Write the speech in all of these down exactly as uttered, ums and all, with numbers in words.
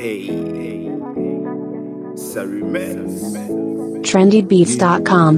Hey, hey, sorry, man. trendy beats dot com.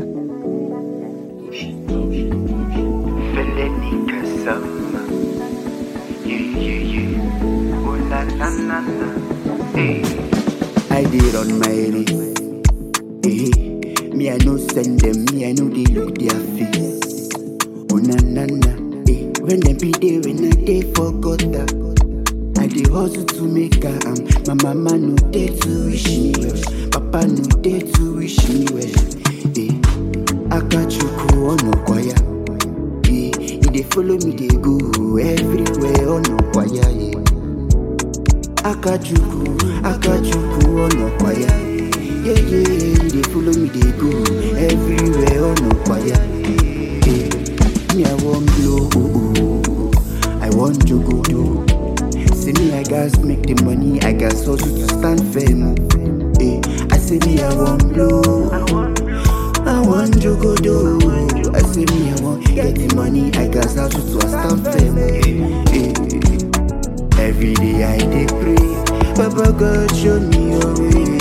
I did on my race. Hey, me I no send them, me I know they look their face. Oh na na na, hey, when them be there, when I dey forgot that. I dey hustle to make her am. My mama no dey to wish me well. Papa no dey to wish me well. Hey, Akachukwu ono kwaya. Hey, he dey follow me, dey go everywhere ono kwaya. Yeah. Akachukwu, Akachukwu ono kwaya. Yeah yeah, he dey follow me, dey go everywhere ono kwaya. Hey, me I want blow, oh, oh. I want to go do. Say me I gas make the money, I gas hustle to stand firm. Hey, I say me I want blow, I want to go do. I say me I want get the money, I gas hustle to stand firm. Hey, every day I dey pray, Papa God show me your way.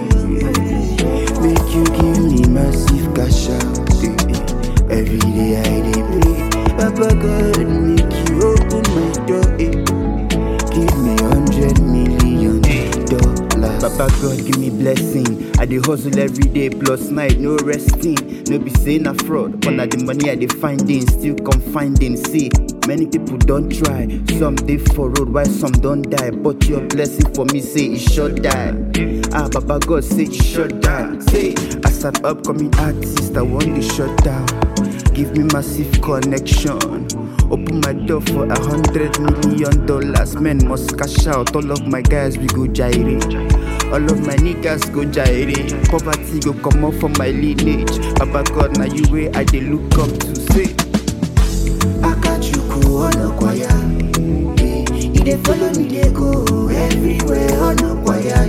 Make you give me massive cash out. Hey, every day I dey pray, Papa God make you open my door. Hey. Give me hundred million dollars. Papa God give me blessing. I dey hustle every day plus night, no resting. No be saying a fraud, but na the money I dey finding, still confiding. See, many people don't try. Some dey for road, while some don't die. But your blessing for me say it should die. Ah, Papa God say it should die. Say, as an upcoming artist, I want to shut down. Give me massive connection. Open my door for a hundred million dollars. Men must cash out. All of my guys we go gyrate. All of my niggas go gyrate. Poverty go come up from my lineage. Papa God, now you way I dey look up to. Say Akachukwu ono kwaya. He dey follow me, dey go everywhere ono kwaya.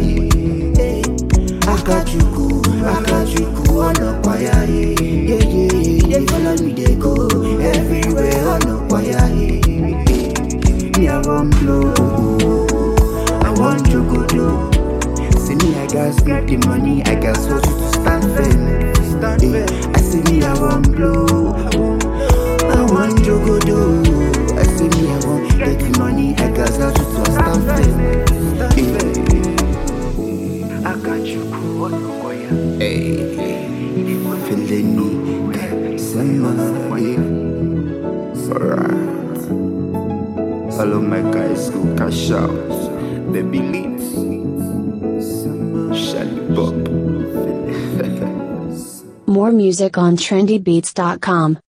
Akachukwu, Akachukwu ono kwaya. Yeah yeah, he dey follow me, dey go everywhere ono kwaya. Me I want blow, I want to go do. See me I gas make the money, I gas hustle to stand firm. Hey, I say me I want blow, I want to go do. I say me I want get the money, I gas hustle to stand firm. I got you cool on the wire. Hey, feeling me, summer, yeah. Alright. All of my guys go cash out. Baby Leeds, Shelly Bob. More music on trendy beats dot com.